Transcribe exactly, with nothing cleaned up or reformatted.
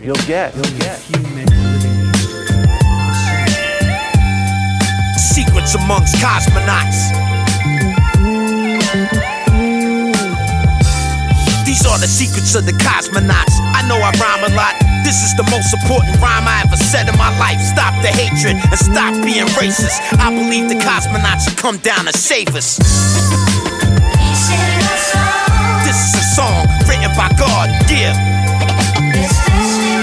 You'll get, you'll get. Secrets amongst cosmonauts. These are the secrets of the cosmonauts. I know I rhyme a lot. This is the most important rhyme I ever said in my life. Stop the hatred and stop being racist. I believe the cosmonauts will come down to save us. This is a song written by God, yeah.